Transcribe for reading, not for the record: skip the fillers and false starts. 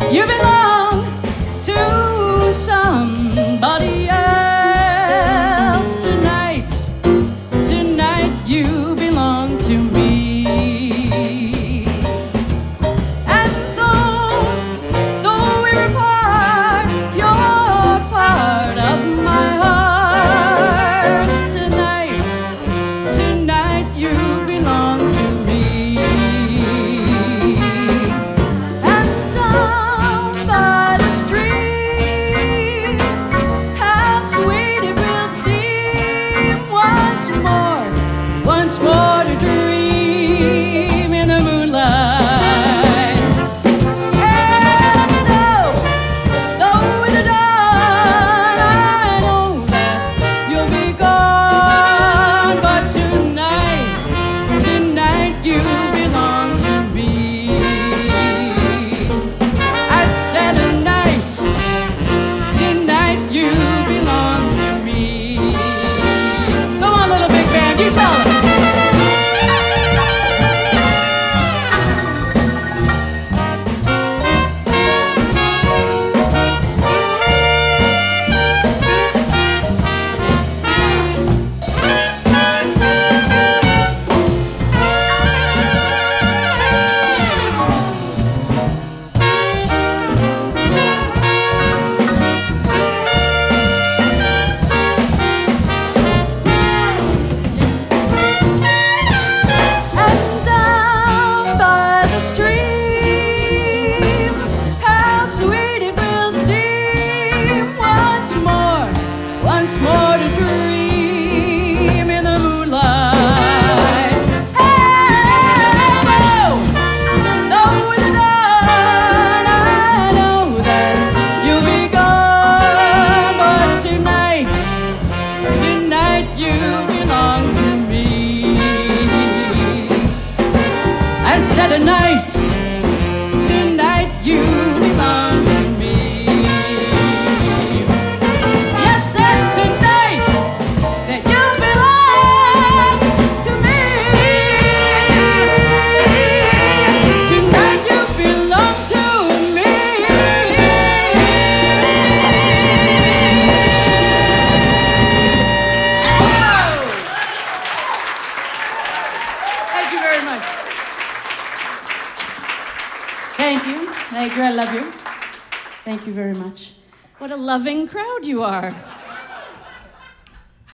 You belong to somebody else tonight. Tonight you belong to me. And though we're apart, you're part of my heart. Tonight you belong to me. And down by the stream, how sweet it will seem once more to dream in the moonlight. And though in the dawn I know that you'll be gone, but tonight you belong to me. I said tonight you belong to me. Go on, little big band, you tell them. Stream, how sweet it will seem once more to dream in the moonlight. And though in the dawn I know that you'll be gone, but tonight you belong to me. I said tonight you belong to me. Yes, that's tonight that you belong to me. Tonight you belong to me. Whoa. Thank you very much. Thank you, I love you. Thank you very much. What a loving crowd you are.